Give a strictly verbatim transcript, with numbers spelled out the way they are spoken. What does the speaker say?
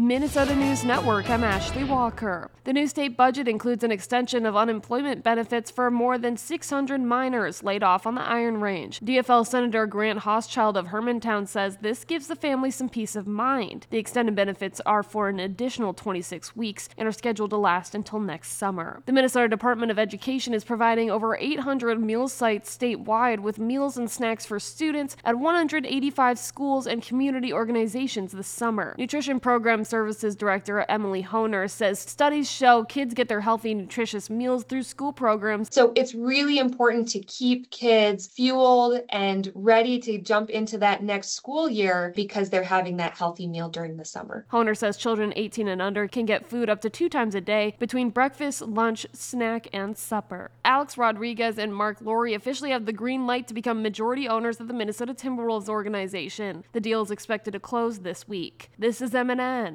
Minnesota News Network, I'm Ashley Walker. The new state budget includes an extension of unemployment benefits for more than six hundred miners laid off on the Iron Range. D F L Senator Grant Hochschild of Hermantown says this gives the family some peace of mind. The extended benefits are for an additional twenty-six weeks and are scheduled to last until next summer. The Minnesota Department of Education is providing over eight hundred meal sites statewide with meals and snacks for students at one hundred eighty-five schools and community organizations this summer. Nutrition Program Services Director Emily Honer says studies show kids get their healthy, nutritious meals through school programs. So it's really important to keep kids fueled and ready to jump into that next school year because they're having that healthy meal during the summer. Honer says children eighteen and under can get food up to two times a day between breakfast, lunch, snack, and supper. Alex Rodriguez and Mark Laurie officially have the green light to become majority owners of the Minnesota Timberwolves organization. The deal is expected to close this week. This is M N N.